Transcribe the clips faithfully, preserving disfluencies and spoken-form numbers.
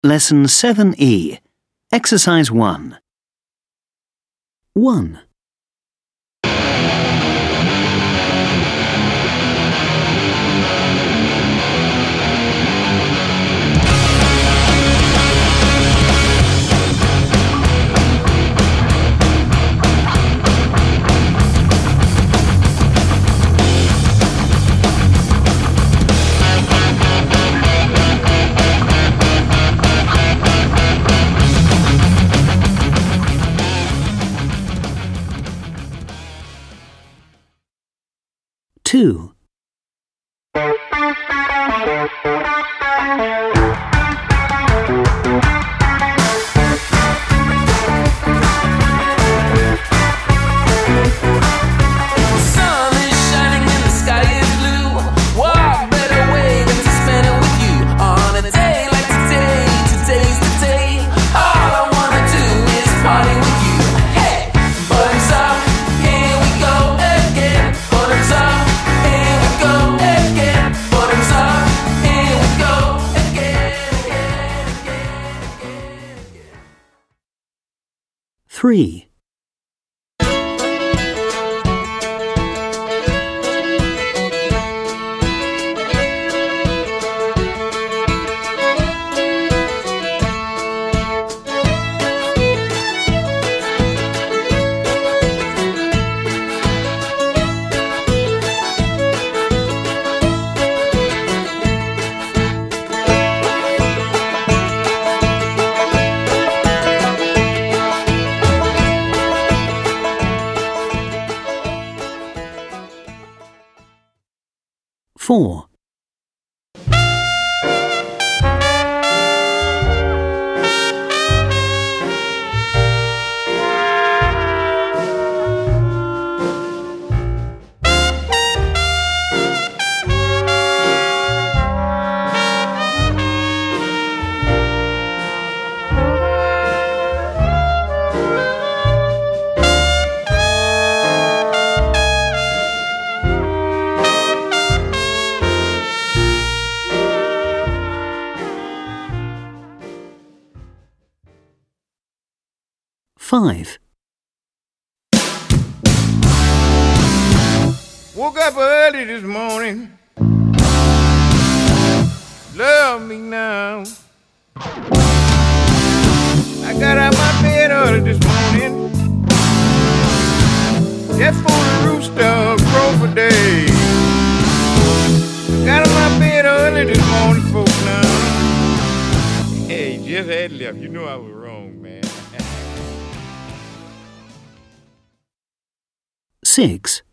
Lesson seven E. Exercise one. one. two. three. four. five. Woke up early this morning. Love me now. I got out my bed early this morning. Just for the rooster crow for day. Got out my bed early this morning, folks now. Hey, just had left. You know I was wrong, man. six.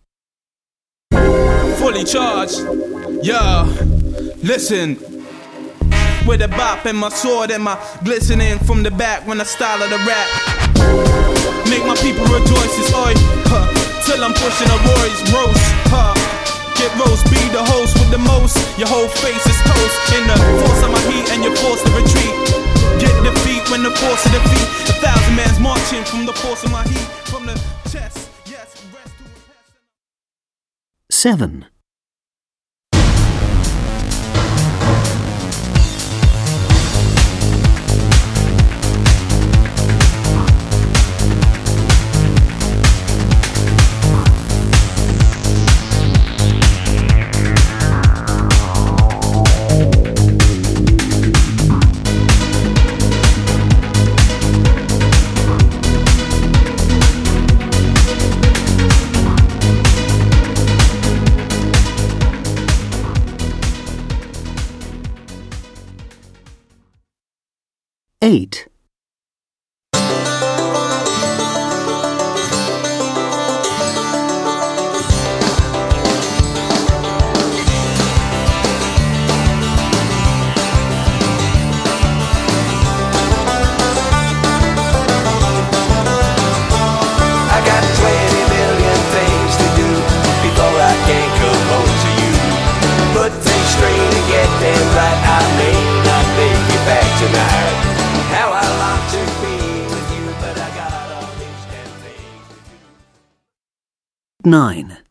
Fully charged, yeah. Listen, with a bop and my sword and my glistening from the back when I style of the rap. Make my people rejoice, it's oi, huh, till I'm pushing a Roy's roast, huh. Get roast, be the host with the most. Your whole face is toast. In the force of my heat and you're forced to retreat. Get defeat when the force of defeat. A thousand man's marching from the force of my heat. From the chest. seven. eight. nine.